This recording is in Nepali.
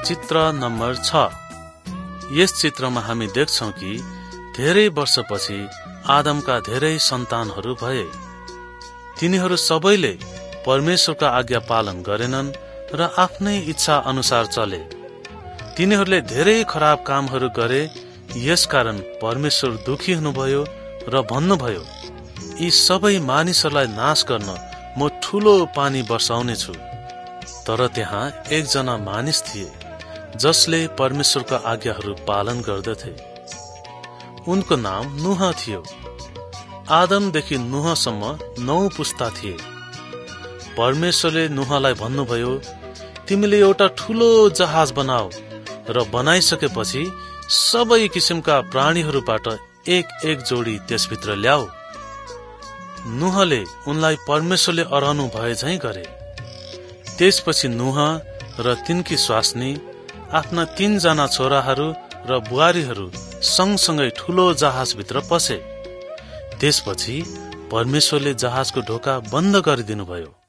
चित्र नम्बर 6। यस चित्रमा हामी देख्छौं कि धेरै वर्षपछि आदमका धेरै सन्तानहरू भए। तिनीहरू सबैले परमेश्वरका आज्ञा पालन गरेनन् र आफ्नै इच्छा अनुसार चले। तिनीहरूले धेरै खराब कामहरू गरे। यसकारण परमेश्वर दुखी हुनुभयो र भन्नुभयो, यी सबै मानिसहरूलाई नाश गर्न म ठूलो पानी बर्साउने छु। तर त्यहाँ एकजना मानिस थिए जसले परमेश्वरका आज्ञाहरू पालन गर्दथे। उनको नाम नुह थियो। आदमदेखि नुहसम्म 9 पुस्ता थिए। परमेश्वरले नुहलाई भन्नुभयो, तिमीले एउटा ठूलो जहाज बनाऊ र बनाइसकेपछि सबै किसिमका प्राणीहरूबाट एक जोडी त्यसभित्र ल्याऊ। नुहले उनलाई परमेश्वरले अराउनु भए झैं गरे। त्यसपछि नुह र तिनकी स्वास्नी आफ्ना 3 जना छोराहरू र बुहारीहरू सँगसँगै ठूलो जहाजभित्र पसे। त्यसपछि परमेश्वरले जहाजको ढोका बन्द गरिदिनुभयो।